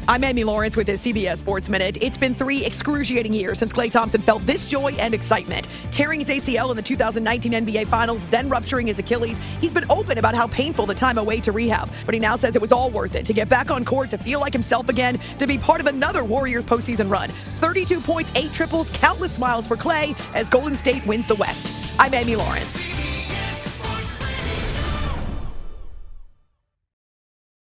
I'm Amy Lawrence with the CBS Sports Minute. It's been 3 excruciating years since Klay Thompson felt this joy and excitement. Tearing his ACL in the 2019 NBA Finals, then rupturing his Achilles, he's been open about how painful the time away to rehab. But he now says it was all worth it to get back on court, to feel like himself again, to be part of another Warriors postseason run. 32 points, 8 triples, countless smiles for Klay as Golden State wins the West. I'm Amy Lawrence.